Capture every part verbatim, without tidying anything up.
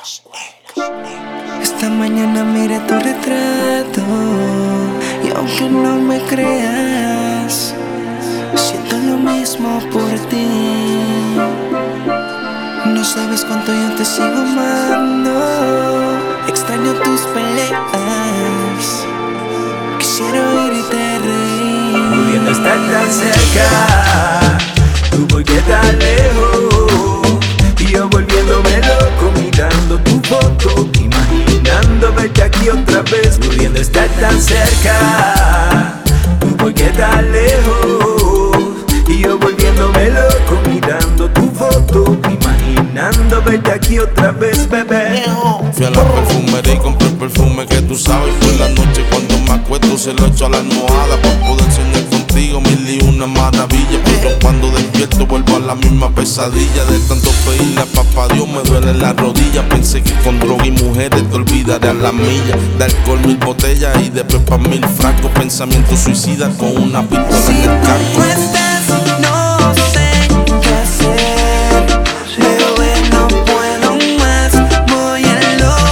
Esta mañana miré tu retrato y aunque no me creas, siento lo mismo por ti. No sabes cuánto yo te sigo amando. Extraño tus peleas. Quisiera oírte reír. Pudiendo estar tan cerca, tú por qué tan lejos. Y yo volviéndome loco, mirando tu foto, imaginando verte aquí otra vez. Pudiendo estar tan cerca, tú por qué tan lejos. Y yo volviéndome loco, mirando tu foto, imaginando verte aquí otra vez, bebé. Fui a la perfumería y compré el perfume que tú sabes. Por la noche cuando me acuesto se lo echo a la almohada para poder soñar contigo mil y una maravillas. Pero cuando despierto vuelvo a la misma pesadilla. De tanto pedirle a papá Dios me duele la rodilla. Pensé que con droga y mujeres te olvidaré a la milla. De alcohol mil botellas y de pepa mil frascos. Pensamientos suicidas con una pistola Si en el tú casco. no estás, no sé qué hacer. Bebé, no puedo más, voy a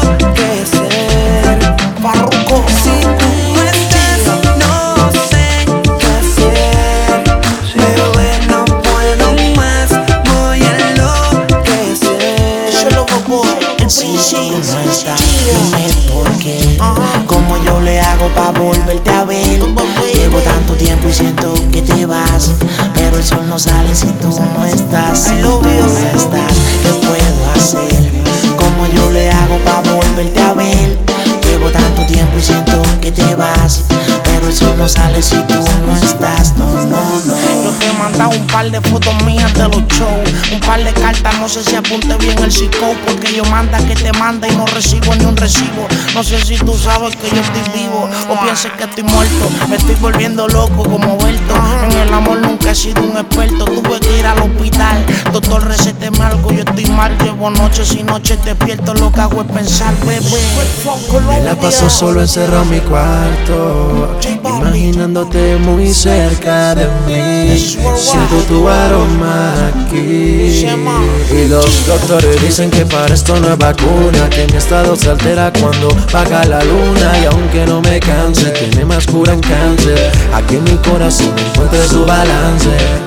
enloquecer. Farruko. Si tú no estás, no sé qué hacer. Bebé, no puedo más, voy a enloquecer. Si tú no estás, dime por qué. Cómo yo le hago pa' volverte a ver. Llevo tanto tiempo y siento que te vas, pero el sol no sale si tú no estás. Si tú no estás, ¿qué puedo hacer? Cómo yo le hago pa' volverte a ver. Llevo tanto tiempo y siento que te vas, pero el sol no sale si tú no estás. No, no, no. Yo te he mandado un par de fotos mías de los shows, un par de cartas, no sé si apunte bien el psico, porque yo manda que te manda y no recibo ni un recibo. No sé si tú sabes que yo estoy vivo o piensas que estoy muerto. Me estoy volviendo loco como Berto. En el amor nunca he sido un experto. Tuve que ir al hospital, doctor recéteme algo, yo estoy mal. Llevo noches y noches despierto, lo que hago es pensar, bebé. Me la paso solo encerrado en mi cuarto, imaginándote muy cerca de mí. Siento tu aroma aquí. Y los doctores dicen que para esto no hay vacuna, que mi estado se altera cuando baja la luna. Y aunque no me canse, tiene más cura en cáncer. Aquí en mi corazón encuentre su balance.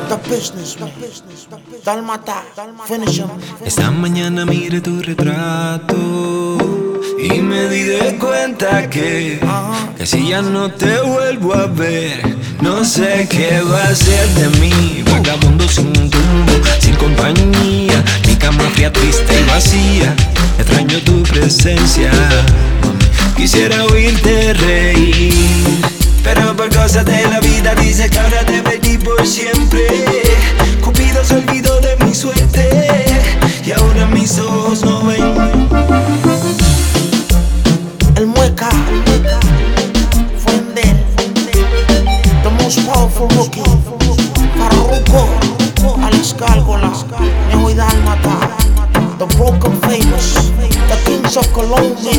Esta mañana miré tu retrato y me di de cuenta que, que si ya no te vuelvo a ver, no sé qué va a ser de mí. Vagabundo sin rumbo, sin compañía, mi cama fría, triste y vacía. Extraño tu presencia, quisiera oírte reír, pero por cosas de la vida dice que ahora te perdí por siempre. Cupido se olvidó de mi suerte y ahora mis ojos no ven. El mueca, Fuendel, the most powerful rookie, Farruko, Alex Gárgola, Nejo y Dálmata, the broken famous, the kings of Colombia.